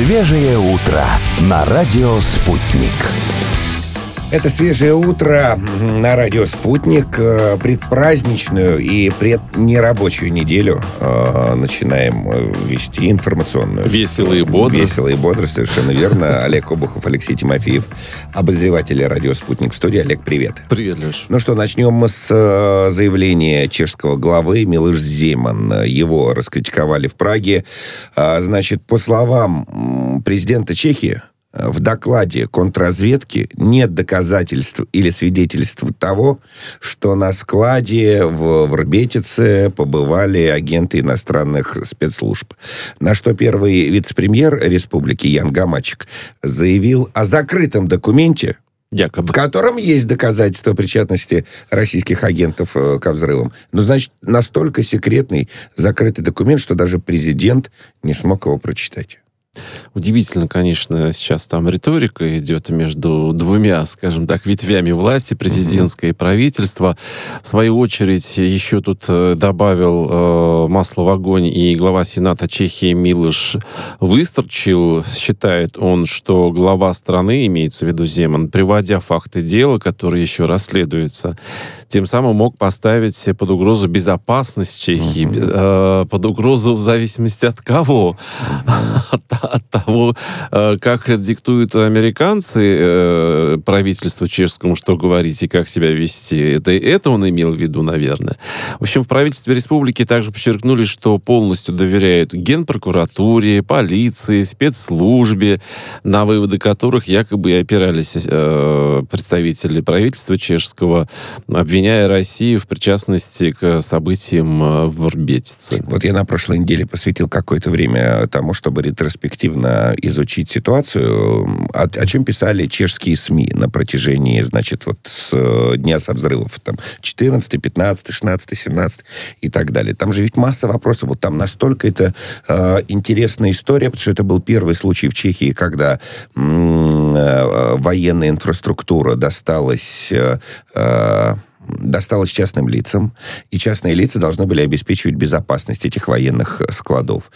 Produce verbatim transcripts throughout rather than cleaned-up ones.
Свежее утро на радио «Спутник». Это «Свежее утро» на радио «Спутник». Предпраздничную и преднерабочую неделю э, начинаем вести информационную. Весело и бодро. Весело и бодро, совершенно верно. Олег Обухов, Алексей Тимофеев, обозреватели радио «Спутник» в студии. Олег, привет. Привет, Леш. Ну что, начнем с заявления чешского главы Милош Земан. Его раскритиковали в Праге. Значит, по словам президента Чехии, в докладе контрразведки нет доказательств или свидетельств того, что на складе в Врбетице побывали агенты иностранных спецслужб. На что первый вице-премьер республики Ян Гамачек заявил о закрытом документе, якобы, в котором есть доказательства причастности российских агентов ко взрывам. Но, значит, настолько секретный, закрытый документ, что даже президент не смог его прочитать. Удивительно, конечно, сейчас там риторика идет между двумя, скажем так, ветвями власти, президентское и правительство. В свою очередь, еще тут добавил э, масло в огонь и глава Сената Чехии Милош Выстрчил. Считает он, что глава страны, имеется в виду Земан, приводя факты дела, которые еще расследуются, тем самым мог поставить под угрозу безопасность Чехии, uh-huh. э, под угрозу в зависимости от кого? Uh-huh. от, от того, э, как диктуют американцы э, правительству чешскому, что говорить и как себя вести. Это, это он имел в виду, наверное. В общем, в правительстве республики также подчеркнули, что полностью доверяют Генпрокуратуре, полиции, спецслужбе, на выводы которых якобы и опирались э, представители правительства чешского, обвиняя Россию в причастности к событиям в Врбетице. Вот я на прошлой неделе посвятил какое-то время тому, чтобы ретроспективно изучить ситуацию, о, о чем писали чешские СМИ на протяжении, значит, вот с дня со взрывов, там, четырнадцатый, пятнадцатый, шестнадцатый, семнадцатый и так далее. Там же ведь масса вопросов. Вот там настолько это э, интересная история, потому что это был первый случай в Чехии, когда м- э, военная инфраструктура досталась... Э, э, досталось частным лицам, и частные лица должны были обеспечивать безопасность этих военных складов.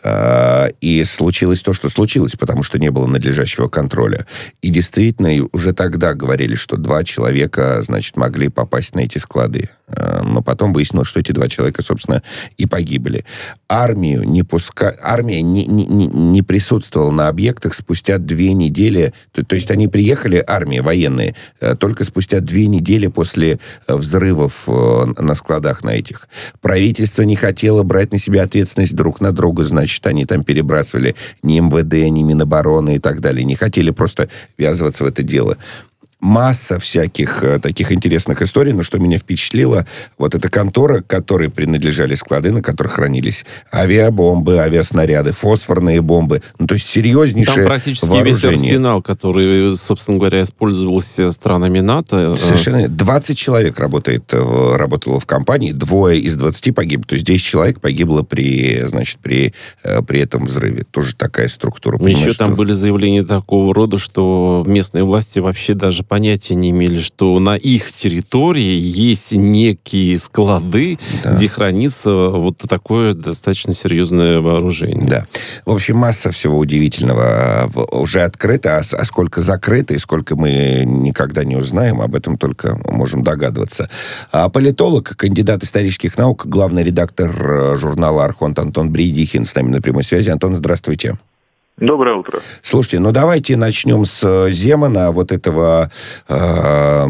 И случилось то, что случилось, потому что не было надлежащего контроля. И действительно, уже тогда говорили, что два человека, значит, могли попасть на эти склады. Но потом выяснилось, что эти два человека, собственно, и погибли. Армию не пуска... Армия не, не, не присутствовала на объектах спустя две недели. То, то есть они приехали, армия, военные, только спустя две недели после взрывов на складах на этих. Правительство не хотело брать на себя ответственность друг на друга, значит, они там перебрасывали ни эм вэ дэ, ни Минобороны и так далее. Не хотели просто ввязываться в это дело. Масса всяких э, таких интересных историй, но что меня впечатлило, вот эта контора, к которой принадлежали склады, на которых хранились авиабомбы, авиаснаряды, фосфорные бомбы, ну, то есть серьезнейшее там практически вооружение. Весь арсенал, который, собственно говоря, использовался странами НАТО. Совершенно. двадцать человек работает, работало в компании, двое из двадцати погибли, то есть десять человек погибло при, значит, при, при этом взрыве. Тоже такая структура. Еще что... там были заявления такого рода, что местные власти вообще даже понятия не имели, что на их территории есть некие склады, да, где хранится вот такое достаточно серьезное вооружение. Да. В общем, масса всего удивительного уже открыта, а, а сколько закрыто и сколько мы никогда не узнаем, об этом только можем догадываться. А политолог, кандидат исторических наук, главный редактор журнала «Архонт» Антон Бредихин с нами на прямой связи. Антон, здравствуйте. Доброе утро. Слушайте, ну давайте начнем с Земана, вот этого, э,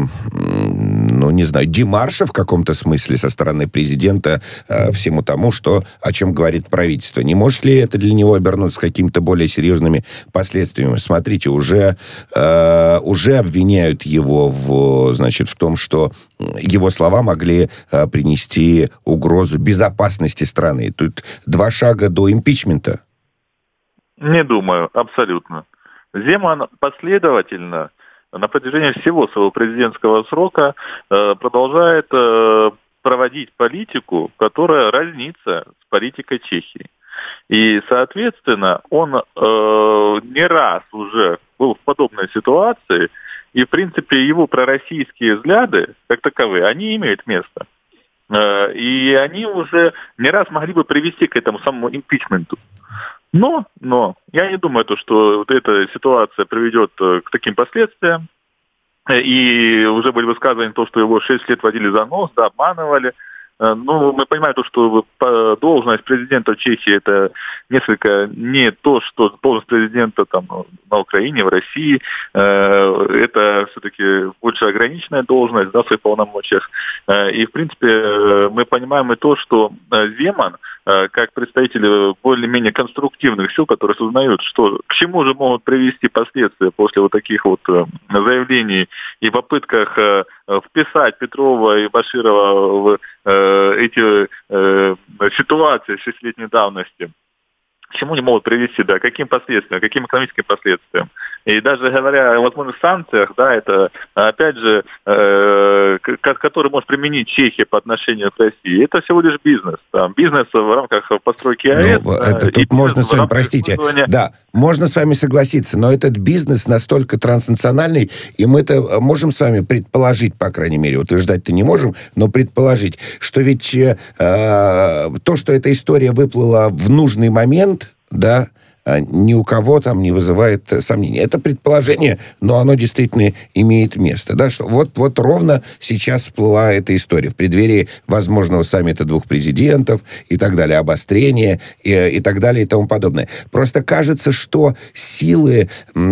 ну не знаю, демарша в каком-то смысле со стороны президента э, всему тому, что, о чем говорит правительство. Не может ли это для него обернуться какими-то более серьезными последствиями? Смотрите, уже, э, уже обвиняют его в, значит, в том, что его слова могли э, принести угрозу безопасности страны. Тут два шага до импичмента. Не думаю, абсолютно. Земан последовательно на протяжении всего своего президентского срока э, продолжает э, проводить политику, которая разнится с политикой Чехии. И, соответственно, он э, не раз уже был в подобной ситуации, и, в принципе, его пророссийские взгляды, как таковые, они имеют место. Э, и они уже не раз могли бы привести к этому самому импичменту. Но, но, я не думаю, то, что вот эта ситуация приведет к таким последствиям. И уже были высказывания, то, что его шесть лет водили за нос, да, обманывали. Ну, мы понимаем то, что должность президента Чехии это несколько не то, что должность президента там на Украине, в России. Это все-таки больше ограниченная должность, да, в своих полномочиях. И, в принципе, мы понимаем и то, что Земан, как представители более-менее конструктивных сил, которые осознают, что к чему же могут привести последствия после вот таких вот заявлений и попытках вписать Петрова и Баширова в эти э, ситуации шестилетней давности, к чему они могут привести, да, каким последствиям, каким экономическим последствиям. И даже говоря о возможных санкциях, да, это, опять же, э, который может применить Чехия по отношению к России, это всего лишь бизнес. Там, бизнес в рамках постройки АЭС. Ну, это, да, тут можно с вами, простите, использования... да, можно с вами согласиться, но этот бизнес настолько транснациональный, и мы это можем с вами предположить, по крайней мере, утверждать-то не можем, но предположить, что ведь э, то, что эта история выплыла в нужный момент, да, ни у кого там не вызывает сомнений. Это предположение, но оно действительно имеет место. Да, что вот, вот ровно сейчас всплыла эта история в преддверии возможного саммита двух президентов и так далее, обострения и, и так далее и тому подобное. Просто кажется, что силы,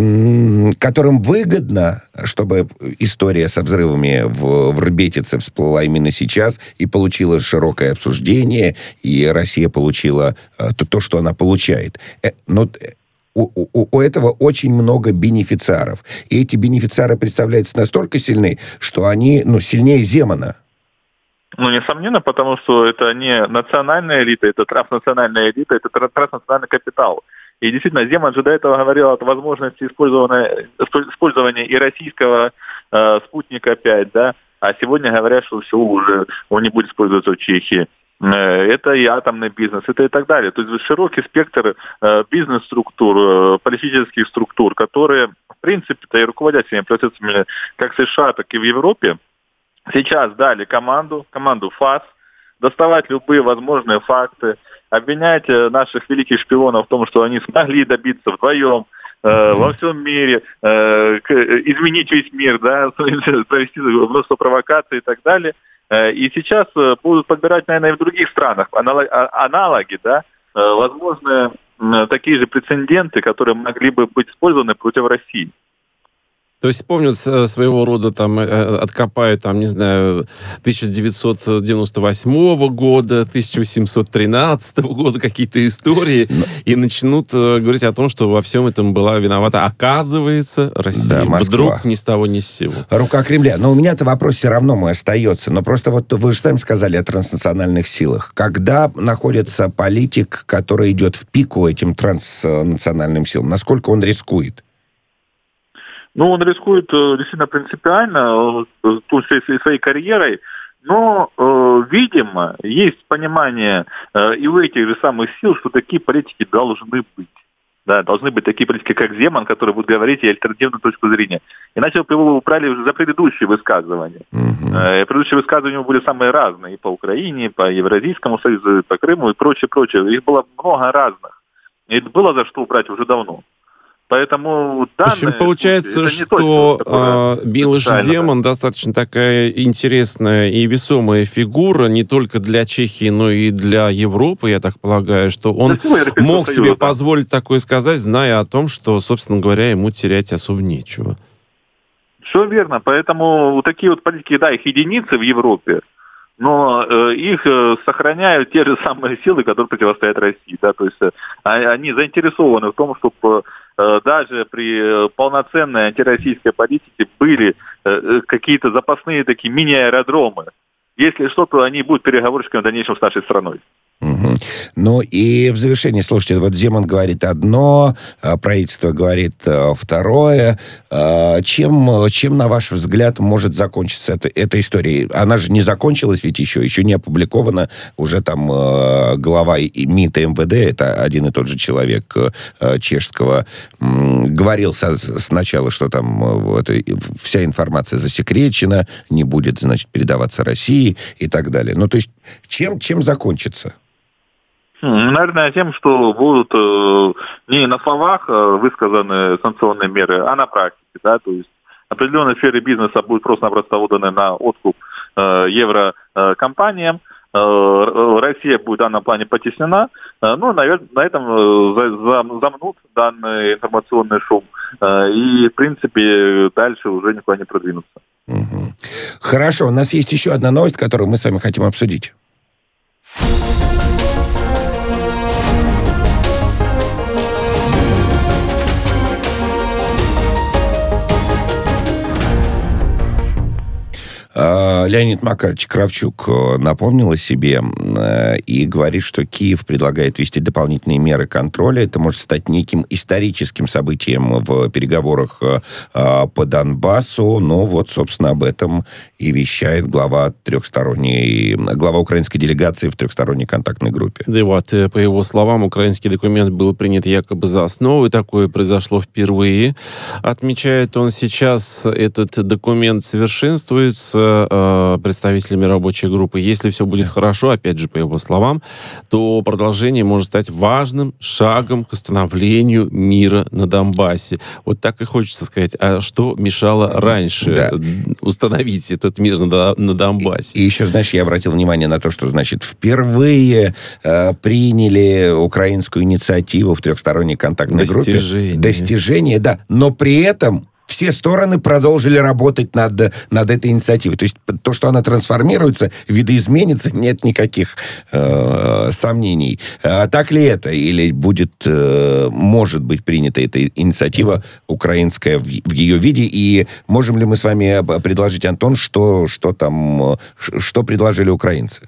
м- которым выгодно, чтобы история со взрывами в, в Рбетице всплыла именно сейчас и получила широкое обсуждение, и Россия получила э, то, то, что она получает. Э, но У, у, у этого очень много бенефициаров. И эти бенефициары представляются настолько сильны, что они, ну, сильнее Земана. Ну, несомненно, потому что это не национальная элита, это транснациональная элита, это транснациональный капитал. И действительно, Земан же до этого говорил о возможности использования, использования и российского э, спутника пять, да, а сегодня говорят, что все уже, он не будет использоваться в Чехии. Это и атомный бизнес, это и так далее. То есть широкий спектр э, бизнес-структур, э, политических структур, которые, в принципе-то, и руководят всеми процессами как в США, так и в Европе, сейчас дали команду, команду ФАС, доставать любые возможные факты, обвинять наших великих шпионов в том, что они смогли добиться вдвоем э, во всем мире, э, к, изменить весь мир, да, провести множество провокаций и так далее. И сейчас будут подбирать, наверное, и в других странах аналоги, да, возможно, такие же прецеденты, которые могли бы быть использованы против России. То есть помнят своего рода, там, откопают, там, не знаю, тысяча девятьсот девяносто восьмого года, тысяча восемьсот тринадцатого года какие-то истории, Но... и начнут говорить о том, что во всем этом была виновата, оказывается, Россия. Да, вдруг ни с того ни с сего. Рука Кремля. Но у меня-то вопрос все равно мой остается. Но просто вот вы же сами сказали о транснациональных силах. Когда находится политик, который идет в пику этим транснациональным силам, насколько он рискует? Ну, он рискует действительно принципиально своей карьерой, но, видимо, есть понимание и у этих же самых сил, что такие политики должны быть. Да, должны быть такие политики, как Земан, которые будут говорить и альтернативную точку зрения. Иначе бы его убрали уже за предыдущие высказывания. Uh-huh. Предыдущие высказывания были самые разные. И по Украине, и по Евразийскому союзу, и по Крыму, и прочее, прочее. Их было много разных. И было за что убрать уже давно. Поэтому в общем, получается, что точка, Милош Земан достаточно такая интересная и весомая фигура не только для Чехии, но и для Европы, я так полагаю, что он мог Союза, себе да. позволить такое сказать, зная о том, что, собственно говоря, ему терять особо нечего. Все верно. Поэтому вот такие вот политики, да, их единицы в Европе, но э, их э, сохраняют те же самые силы, которые противостоят России. Да? То есть э, они заинтересованы в том, чтобы э, даже при э, полноценной антироссийской политике были э, какие-то запасные такие мини-аэродромы. Если что-то, они будут переговорщиками в дальнейшем с нашей страной. Угу. Ну и в завершении, слушайте, вот Земан говорит одно, правительство говорит второе. Чем, чем, на ваш взгляд, может закончиться эта, эта история? Она же не закончилась ведь еще, еще не опубликована. Уже там глава МИД и МВД, это один и тот же человек чешского, говорил сначала, что там это, вся информация засекречена, не будет, значит, передаваться России и так далее. Ну, то есть, чем, чем закончится? Наверное, тем, что будут э, не на словах э, высказаны санкционные меры, а на практике, да, то есть определенные сферы бизнеса будут просто-напросто отданы на откуп э, еврокомпаниям, э, Россия будет в данном плане потеснена, э, ну, наверное, на этом э, за, за, замнут данный информационный шум, э, и, в принципе, дальше уже никуда не продвинуться. Угу. Хорошо, у нас есть еще одна новость, которую мы с вами хотим обсудить. Леонид Макарович Кравчук напомнил о себе и говорит, что Киев предлагает ввести дополнительные меры контроля. Это может стать неким историческим событием в переговорах по Донбассу. Ну вот, собственно, об этом и вещает глава трехсторонней, глава украинской делегации в трехсторонней контактной группе. Да, вот, по его словам, украинский документ был принят якобы за основу, и такое произошло впервые. Отмечает он, сейчас этот документ совершенствуется представителями рабочей группы. Если все будет хорошо, опять же, по его словам, то продолжение может стать важным шагом к установлению мира на Донбассе. Вот так и хочется сказать. А что мешало раньше да. установить этот мир на, на Донбассе? И, и еще, знаешь, я обратил внимание на то, что, значит, впервые э, приняли украинскую инициативу в трехсторонней контактной Достижение. группе. Достижение, да. Но при этом все стороны продолжили работать над, над этой инициативой. То есть то, что она трансформируется, видоизменится, нет никаких э, сомнений. А так ли это? Или будет, э, может быть принята эта инициатива украинская в, в ее виде? И можем ли мы с вами предложить, Антон, что, что там, что предложили украинцы?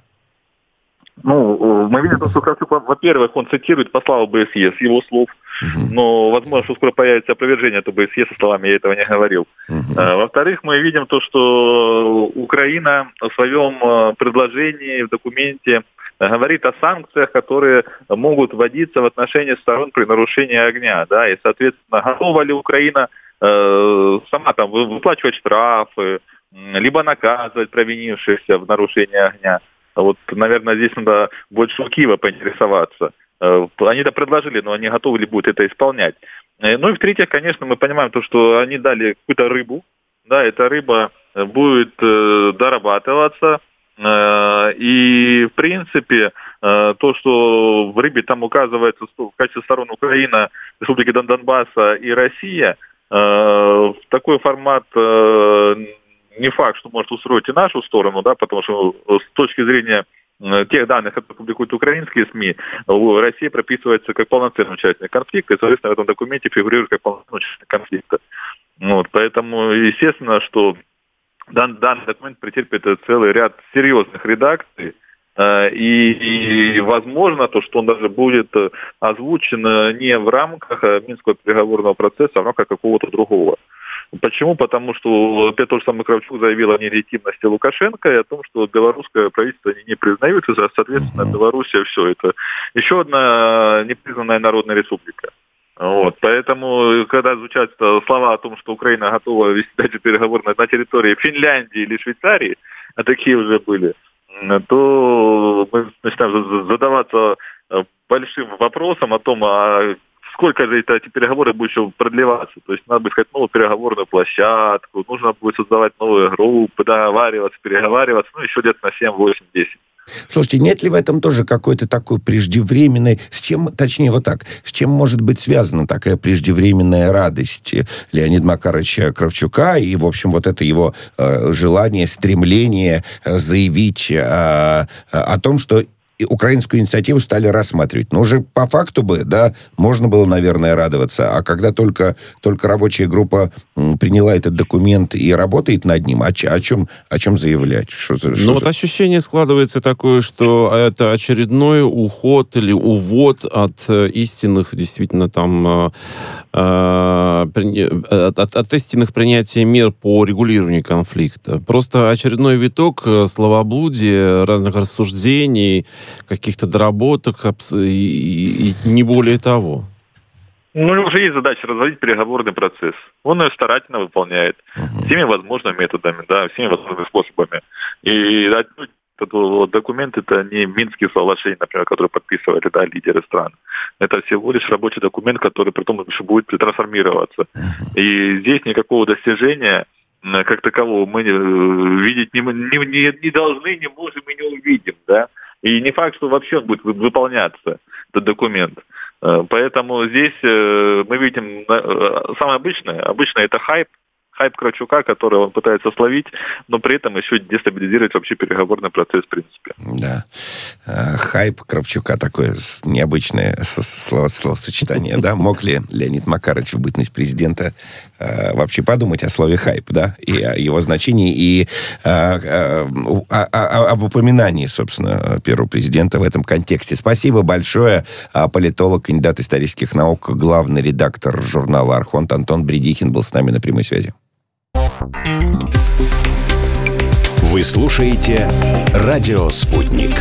Ну, мы видим, что Кравчук, во-первых, он цитирует посла ОБСЕ с его слов, uh-huh. но, возможно, что скоро появится опровержение от ОБСЕ со словами «я этого не говорил». Uh-huh. А, во-вторых, мы видим то, что Украина в своем предложении, в документе говорит о санкциях, которые могут вводиться в отношении сторон при нарушении огня, да, и, соответственно, готова ли Украина э, сама там выплачивать штрафы, либо наказывать провинившихся в нарушении огня. Вот, наверное, здесь надо больше у Киева поинтересоваться. Они это предложили, но они готовы ли будут это исполнять. Ну и в-третьих, конечно, мы понимаем то, что они дали какую-то рыбу. Да, эта рыба будет дорабатываться. И, в принципе, то, что в рыбе там указывается в качестве сторон Украина, Республика Донбасса и Россия, такой формат... Не факт, что может устроить и нашу сторону, да, потому что с точки зрения тех данных, которые публикуют украинские СМИ, Россия прописывается как полноценный участник конфликта, и, соответственно, в этом документе фигурирует как полноценный участник конфликта. Вот, поэтому, естественно, что дан, данный документ претерпит целый ряд серьезных редакций, и, и возможно то, что он даже будет озвучен не в рамках Минского переговорного процесса, а в рамках какого-то другого. Почему? Потому что опять тот же самый Кравчук заявил о нелегитимности Лукашенко и о том, что белорусское правительство они не признают, и, соответственно, Белоруссия все это. Еще одна непризнанная народная республика. Вот. Поэтому, когда звучат слова о том, что Украина готова вести дальше переговоры на территории Финляндии или Швейцарии, а такие уже были, то мы начинаем задаваться большим вопросом о том, а сколько же эти переговоры будут еще продлеваться. То есть надо будет искать новую переговорную площадку, нужно будет создавать новые группы, договариваться, переговариваться, ну, еще где-то на семь, восемь, десять. Слушайте, нет ли в этом тоже какой-то такой преждевременной... С чем, точнее, вот так, с чем может быть связана такая преждевременная радость Леонида Макаровича Кравчука и, в общем, вот это его э, желание, стремление заявить э, о том, что украинскую инициативу стали рассматривать. Но уже по факту бы, да, можно было, наверное, радоваться. А когда только, только рабочая группа приняла этот документ и работает над ним, о, о, чем, о чем заявлять? Что, что ну за... вот ощущение складывается такое, что это очередной уход или увод от истинных, действительно, там, э, э, от, от истинных принятия мер по регулированию конфликта. Просто очередной виток словоблудия, разных рассуждений, каких-то доработок и, и, и не более того. Ну, уже есть задача разводить переговорный процесс. Он ее старательно выполняет. Uh-huh. Всеми возможными методами, да, всеми возможными способами. И Этот вот документ — это не Минские соглашения, например, которые подписывали, да, лидеры стран. Это всего лишь рабочий документ, который при том еще будет трансформироваться. И здесь никакого достижения как такового мы видеть не, не, не должны, не можем и не увидим, да. И не факт, что вообще он будет выполняться, этот документ. Поэтому здесь мы видим самое обычное. Обычно это хайп. Хайп Кравчука, который он пытается словить, но при этом еще дестабилизировать вообще переговорный процесс в принципе. Да. Хайп Кравчука, такое необычное слово, словосочетание, да? Мог ли Леонид Макарович в бытность президента вообще подумать о слове хайп, да? И о его значении, и о, о, о, об упоминании, собственно, первого президента в этом контексте. Спасибо большое. Политолог, кандидат исторических наук, главный редактор журнала «Архонт» Антон Бредихин был с нами на прямой связи. Вы слушаете «Радио Спутник».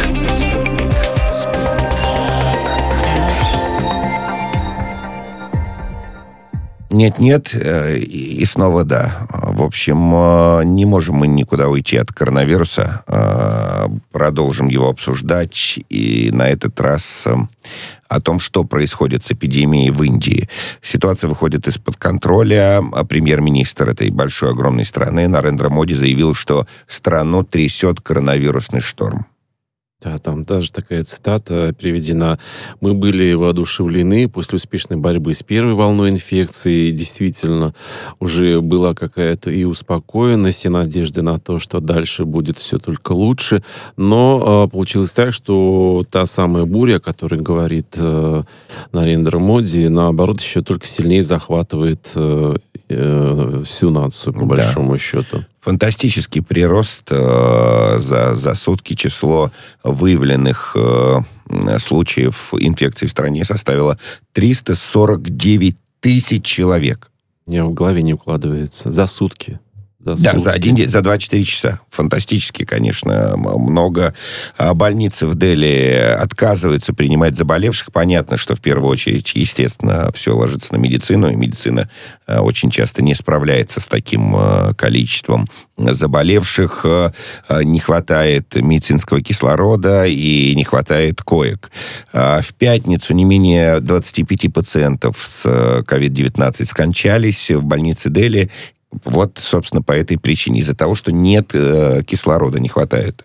Нет-нет, и снова да. В общем, не можем мы никуда уйти от коронавируса. Продолжим его обсуждать. И на этот раз о том, что происходит с эпидемией в Индии. Ситуация выходит из-под контроля. Премьер-министр этой большой, огромной страны Нарендра Моди заявил, что страну трясет коронавирусный шторм. Да, там даже такая цитата приведена. «Мы были воодушевлены после успешной борьбы с первой волной инфекции. И действительно, уже была какая-то и успокоенность, и надежда на то, что дальше будет все только лучше. Но э, получилось так, что та самая буря, о которой говорит э, Нарендра Моди, наоборот, еще только сильнее захватывает э, э, всю нацию, по большому да. счету». Фантастический прирост э, за, за сутки. Число выявленных э, случаев инфекции в стране составило триста сорок девять тысяч человек. Мне в голове не укладывается. За сутки. За да, за один день, за двадцать четыре часа. Фантастически, конечно, много. Больницы в Дели отказываются принимать заболевших. Понятно, что в первую очередь, естественно, все ложится на медицину, и медицина очень часто не справляется с таким количеством заболевших. Не хватает медицинского кислорода и не хватает коек. В пятницу не менее двадцать пять пациентов с ковид девятнадцать скончались в больнице Дели. Вот, собственно, по этой причине. Из-за того, что нет э, кислорода, не хватает.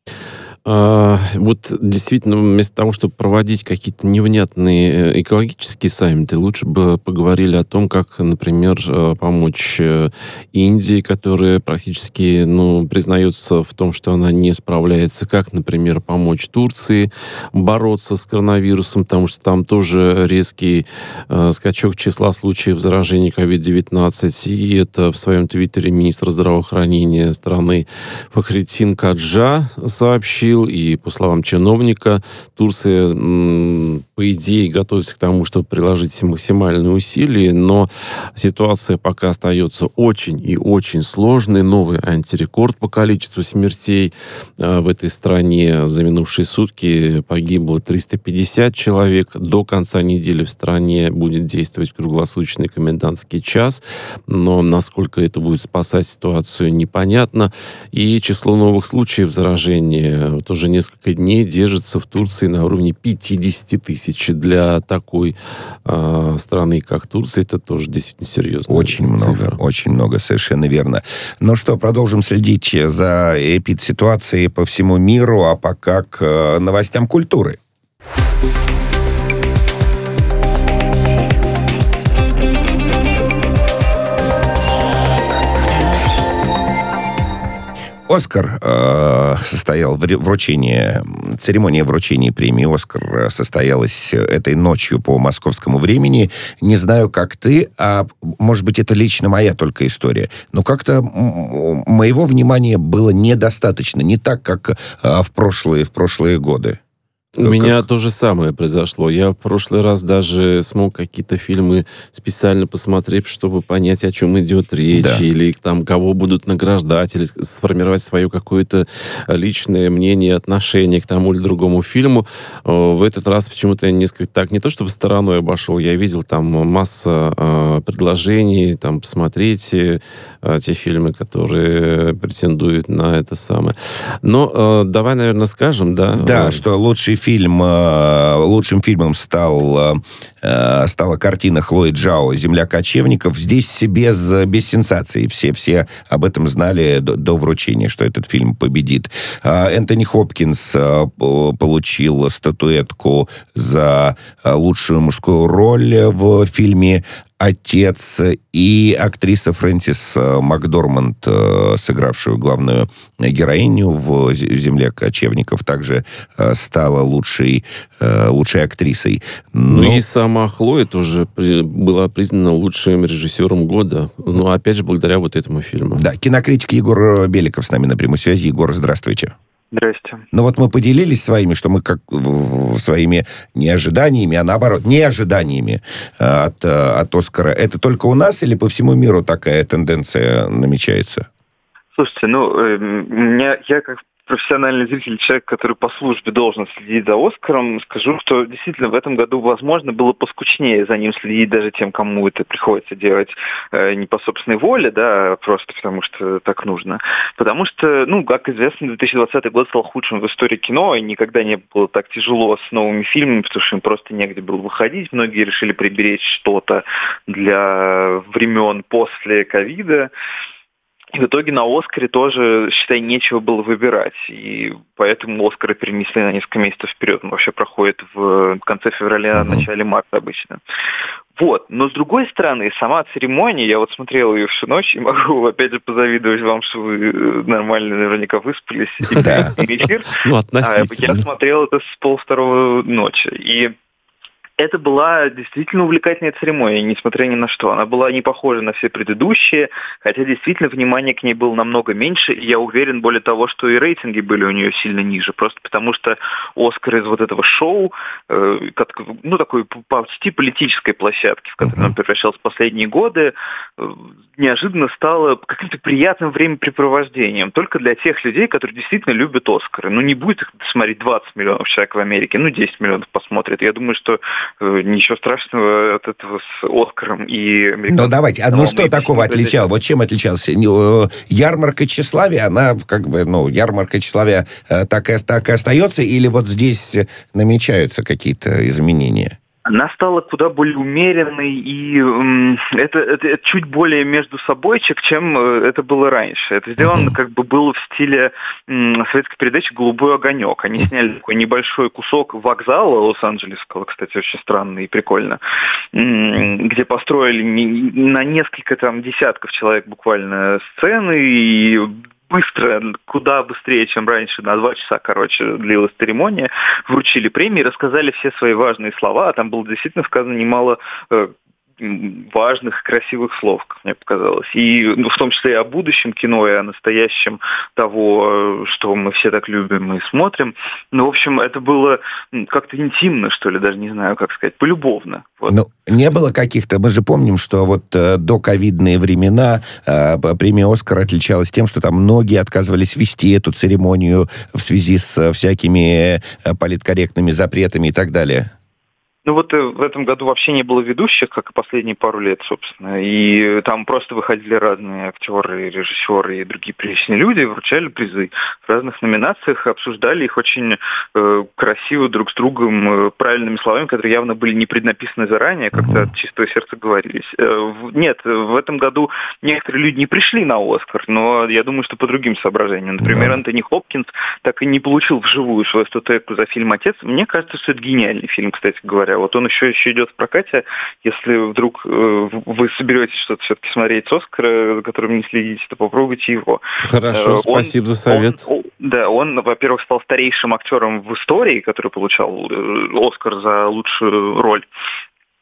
А, вот действительно, вместо того, чтобы проводить какие-то невнятные экологические саммиты, лучше бы поговорили о том, как, например, помочь Индии, которая практически, ну, признается в том, что она не справляется, как, например, помочь Турции бороться с коронавирусом, потому что там тоже резкий э, скачок числа случаев заражения ковид девятнадцать, и это в своем твиттере министр здравоохранения страны Фахриддин Каджа сообщил. И, по словам чиновника, Турция, по идее, готовится к тому, чтобы приложить максимальные усилия, но ситуация пока остается очень и очень сложной. Новый антирекорд по количеству смертей в этой стране. За минувшие сутки погибло триста пятьдесят человек. До конца недели в стране будет действовать круглосуточный комендантский час, но насколько это будет спасать ситуацию, непонятно. И число новых случаев заражения тоже несколько дней держится в Турции на уровне пятьдесят тысяч. Для такой э, страны, как Турция, это тоже действительно серьезно. Очень цифра. много, очень много, совершенно верно. Ну что, продолжим следить за эпидситуацией по всему миру, а пока к новостям культуры. «Оскар» э, состоял вручение, церемония вручения премии «Оскар» состоялась этой ночью по московскому времени. Не знаю, как ты, а может быть, это лично моя только история, но как-то моего внимания было недостаточно, не так, как э, в прошлые, в прошлые годы. У Ну, меня как? то же самое произошло. Я в прошлый раз даже смог какие-то фильмы специально посмотреть, чтобы понять, о чем идет речь, Да. или там кого будут награждать, или с- сформировать свое какое-то личное мнение, отношение к тому или другому фильму. О, В этот раз почему-то я несколько так, не то чтобы стороной обошел, я видел там масса э, предложений, там посмотреть э, те фильмы, которые претендуют на это самое. Но э, давай, наверное, скажем, да? Да, э, что лучший фильм, э, лучшим фильмом стал, э, стала картина Хлои Джао «Земля кочевников». Здесь без, без сенсаций. Все, все об этом знали до, до вручения, что этот фильм победит. А Энтони Хопкинс э, получил статуэтку за лучшую мужскую роль в фильме «Отец», и актриса Фрэнсис Макдорманд, сыгравшую главную героиню в «Земле кочевников», также стала лучшей, лучшей актрисой. Ну Но... и сама Хлоя тоже при- была признана лучшим режиссером года. Ну, опять же, благодаря вот этому фильму. Да, кинокритик Егор Беликов с нами на прямой связи. Егор, здравствуйте. Здрасте. Ну вот мы поделились своими, что мы как в- в- своими не ожиданиями, а наоборот, не ожиданиями э, от, э, от Оскара. Это только у нас или по всему миру такая тенденция намечается? Слушайте, ну, э, меня, я как профессиональный зритель, человек, который по службе должен следить за Оскаром, скажу, что действительно в этом году, возможно, было поскучнее за ним следить даже тем, кому это приходится делать э, не по собственной воле, да, а просто потому что так нужно. Потому что, ну, как известно, две тысячи двадцатый год стал худшим в истории кино, и никогда не было так тяжело с новыми фильмами, потому что им просто негде было выходить. Многие решили приберечь что-то для времен после ковида. И в итоге на «Оскаре» тоже, считай, нечего было выбирать. И поэтому «Оскары» перенесли на несколько месяцев вперед. Он вообще проходит в конце февраля, Uh-huh. начале марта обычно. Вот. Но с другой стороны, сама церемония, я вот смотрел ее всю ночь, и могу опять же позавидовать вам, что вы нормально наверняка выспались и Да. перенесли эфир. Ну, А относительно. я смотрел это с полвторого ночи. И это была действительно увлекательная церемония, несмотря ни на что. Она была не похожа на все предыдущие, хотя действительно внимание к ней было намного меньше, и я уверен, более того, что и рейтинги были у нее сильно ниже, просто потому что «Оскар» из вот этого шоу, э, как, ну, такой почти политической площадки, в которой он превращался в последние годы, э, неожиданно стало каким-то приятным времяпрепровождением, только для тех людей, которые действительно любят «Оскары». Ну, не будет их смотреть двадцать миллионов человек в Америке, ну, десять миллионов посмотрят. Я думаю, что ничего страшного от этого с «Оскаром» и американским. Ну, давайте. А ну, что такого отличало? Вот чем отличался? Не, э, Ярмарка тщеславия, она как бы, ну, ярмарка тщеславия э, так и, так и остается? Или вот здесь намечаются какие-то изменения? Она стала куда более умеренной, и м, это, это, это чуть более между собойчик, чем э, это было раньше. Это сделано uh-huh. как бы было в стиле м, советской передачи «Голубой огонек». Они сняли такой небольшой кусок вокзала Лос-Анджелесского, кстати, очень странно и прикольно, м, где построили не, на несколько там десятков человек буквально сцены, и быстро, куда быстрее, чем раньше, на два часа, короче, длилась церемония, вручили премии, рассказали все свои важные слова, а там было действительно сказано немало э, важных, красивых слов, как мне показалось. И ну, в том числе и о будущем кино, и о настоящем того, что мы все так любим и смотрим. Ну, в общем, это было как-то интимно, что ли, даже не знаю, как сказать, полюбовно. Вот. Ну, не было каких-то... Мы же помним, что вот э, до ковидные времена э, премия «Оскар» отличалась тем, что там многие отказывались вести эту церемонию в связи с э, всякими э, политкорректными запретами и так далее. Ну вот в этом году вообще не было ведущих, как и последние пару лет, собственно. И там просто выходили разные актеры, режиссеры и другие приличные люди, вручали призы в разных номинациях, обсуждали их очень э, красиво друг с другом, э, правильными словами, которые явно были не преднаписаны заранее, как-то от чистого сердца говорились. Э, нет, в этом году некоторые люди не пришли на «Оскар», но я думаю, что по другим соображениям. Например, да. Энтони Хопкинс так и не получил вживую свою статуэтку за фильм «Отец». Мне кажется, что это гениальный фильм, кстати говоря. Вот он еще, еще идет в прокате. Если вдруг э, вы соберетесь что-то все-таки смотреть с «Оскара», за которым не следите, то попробуйте его. Хорошо, э, спасибо он, за совет. Он, он, да, он, во-первых, стал старейшим актером в истории, который получал э, «Оскар» за лучшую роль.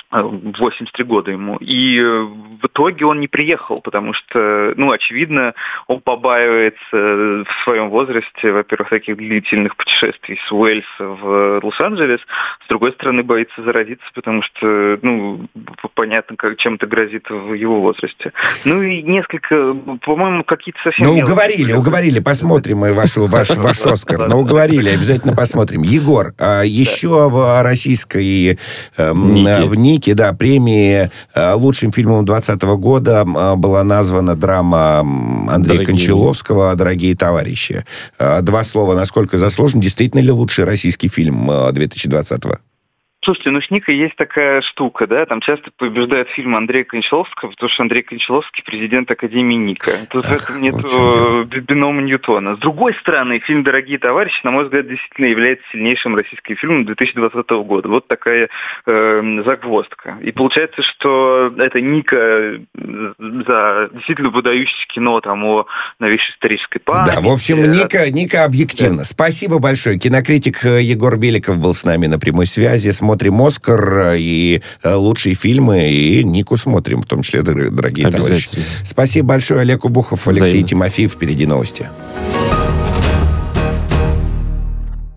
восемьдесят три года ему. И в итоге он не приехал, потому что, ну, очевидно, он побаивается в своем возрасте, во-первых, таких длительных путешествий с Уэльса в Лос-Анджелес, с другой стороны, боится заразиться, потому что, ну, понятно, как, чем это грозит в его возрасте. Ну и несколько, по-моему, какие-то совсем... Ну, уговорили, уговорили, посмотрим мы ваш, ваш, ваш Оскар. Ну, уговорили, обязательно посмотрим. Егор, еще в российской в НИКе, да, премии лучшим фильмом двадцатого года была названа драма Андрея Дорогие. Кончаловского «Дорогие товарищи». Два слова, насколько заслужен, действительно ли лучший российский фильм две тысячи двадцатого? Слушайте, ну с Никой есть такая штука, да, там часто побеждают фильмы Андрея Кончаловского, потому что Андрей Кончаловский президент Академии Ника. Тут Ах, в этом нет вот бинома Ньютона. С другой стороны, фильм «Дорогие товарищи», на мой взгляд, действительно является сильнейшим российским фильмом две тысячи двадцатого года. Вот такая э, загвоздка. И получается, что это Ника за действительно выдающееся кино там о новейшей исторической памяти. Да, в общем, Ника, Ника объективно. Да. Спасибо большое. Кинокритик Егор Беликов был с нами на прямой связи. Смотрим «Оскар» и лучшие фильмы, и Нику смотрим, в том числе, дорогие товарищи. Спасибо большое. Олег Убухов, Алексей Взаимно. Тимофеев. Впереди новости.